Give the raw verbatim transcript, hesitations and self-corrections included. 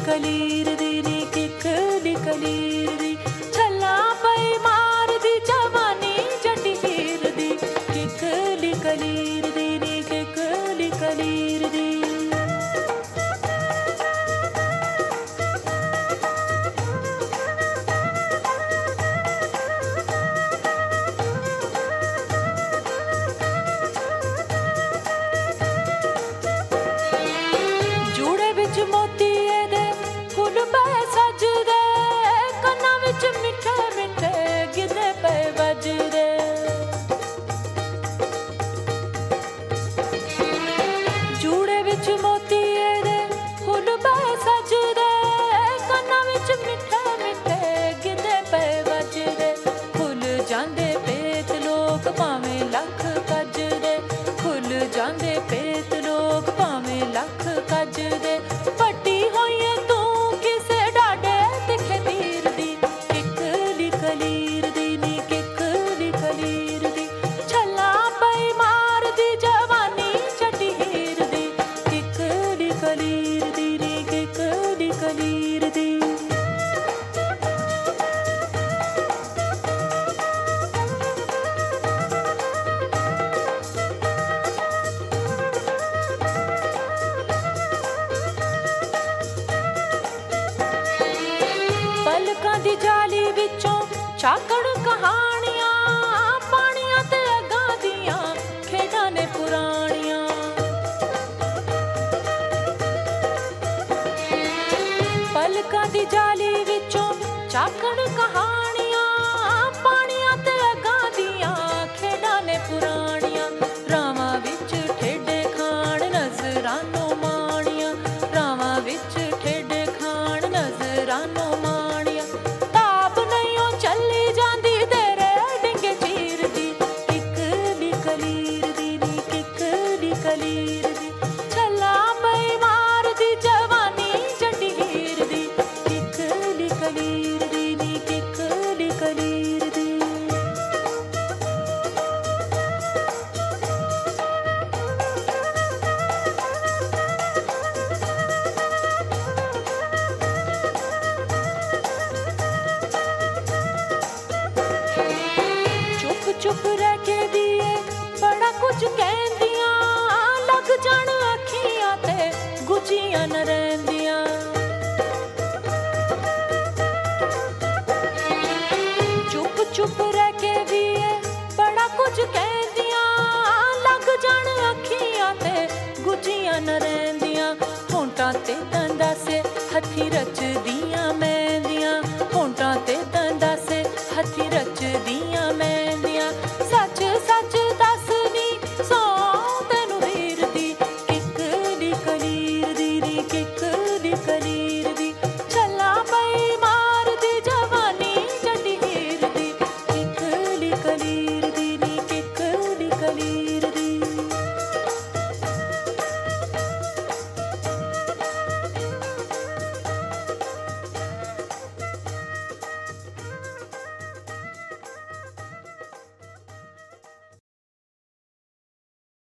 ਕਲੀਰਦੀ ਨੀ ਕਿੱਕਲੀ ਕਲੀਰਦੀ, ਛੱਲਾਂ ਪਈ ਮਾਰਦੀ ਜਵਾਨੀ ਜੱਟੀ ਹੀਰ ਦੀ, ਕਿੱਕਲੀ ਕਲੀਰਦੀ ਨੀ ਕਿੱਕਲੀ ਕਲੀਰਦੀ। ਜੂੜੇ ਵਿੱਚ ਮੋਤੀ ਇਹਦੇ ਫੁੱਲ ਪਏ ਸੱਜਦੇ, ਕੰਨਾਂ ਵਿੱਚ ਮਿੱਠੇ ਮਿੱਠੇ ਗਿੱਧੇ ਪਏ ਵੱਜਦੇ। ਜੂੜੇ ਵਿੱਚ ਮੋਤੀ ਇਹਦੇ ਫੁੱਲ ਪਏ ਸੱਜਦੇ, ਕੰਨਾਂ ਵਿੱਚ ਮਿੱਠੇ ਮਿੱਠੇ ਗਿੱਧੇ ਪਏ ਵੱਜਦੇ। ਖੁੱਲ ਜਾਂਦੇ ਪੇਤ ਲੋਕ ਭਾਵੇਂ ਲੱਖ ਕੱਜਦੇ, ਖੁੱਲ ਜਾਂਦੇ ਪੇਤ ਲੋਕ ਭਾਵੇਂ ਲੱਖ ਕੱਜਦੇ। ਵੱਡੀ ਹੋਈਏ ਤੂੰ ਕਿਸੇ ਡਾਢੇ ਤਿੱਖੇ ਤੀਰ ਦੀ, ਕਿੱਕਲੀ ਕਲੀਰਦੀ ਨੀ ਕਿੱਕਲੀ ਕਲੀਰਦੀ, ਛੱਲਾਂ ਪਈ ਮਾਰਦੀ ਜਵਾਨੀ ਜੱਟੀ ਹੀਰ ਦੀ, ਕਿੱਕਲੀ ਕਲੀਰਦੀ ਨੀ ਕਿੱਕਲੀ ਕਲੀਰਦੀ। ਪਲਕਾਂ ਦੀ ਜਾਲੀ ਵਿੱਚੋਂ ਚਾਕੜ ਕਹਾਣੀਆਂ, ਪਾਣੀਆਂ ਤੇ ਅੱਗਾਂ ਦੀਆਂ ਖੇਡਾਂ ਨੇ ਪੁਰਾਣੀਆਂ। ਪਲਕਾਂ ਦੀ ਜਾਲੀ ਵਿੱਚੋਂ ਚਾਕੜ ਕਹਾਣੀਆਂ, ਪਾਣੀਆਂ ਤੇ ਅੱਗਾਂ ਦੀਆਂ ਖੇਡਾਂ ਨੇ ਪੁਰਾਣੀਆਂ। ਰਾਵਾਂ ਵਿੱਚ ਠੇਡੇ ਖਾਣ ਨਜ਼ਰਾਨੋਂ ਮਾਣੀਆਂ, ਰਾਵਾਂ ਵਿੱਚ ਠੇਡੇ ਖਾਣ ਨਜ਼ਰਾਨੋਂ ਮਾਣੀਆਂ। ਤਾਪ ਨਹੀਂ ਉਹ ਚੱਲੀ ਜਾਂਦੀ ਤੇਰੇ ਡਿੰਗੇ ਚੀਰਦੀ, ਕਿੱਕਲੀ ਕਲੀਰਦੀ ਨੀ ਕਿੱਕਲੀ ਕਲੀਰਦੀ, ਛੱਲਾਂ ਪਈ ਮਾਰਦੀ ਜਵਾਨੀ ਜੱਟੀ ਹੀਰ ਦੀ, ਕਿੱਕਲੀ ਕਲੀਰਦੀ ਨੀ ਕਿੱਕਲੀ ਕਲੀਰਦੀ। ਚੁੱਪ ਚੁੱਪ ਰਹਿ ਕੇ ਦੀਏ ਬੜਾ ਕੁਝ ਕਹਿੰਦੀਆਂ, ਲੱਗ ਜਾਣ ਅੱਖੀਆਂ ਤੇ ਗੁੱਝੀਆਂ ਨ ਰਹਿੰਦੀਆਂ। ਚੁੱਪ ਚੁੱਪ ਰਹਿ ਕੇ ਦੀਏ ਬੜਾ ਕੁਝ ਕਹਿੰਦੀਆਂ, ਲੱਗ ਜਾਣ ਅੱਖੀਆਂ ਤੇ ਗੁੱਝੀਆਂ ਨ ਰਹਿੰਦੀਆਂ। ਹੋਂਠਾਂ ਤੇ ਦੰਦਾਂ ਸੇ ਹੱਥੀਂ ਰਚਦੀਆਂ ਮਹਿੰਦੀਆਂ, ਹੋਂਠਾਂ ਤੇ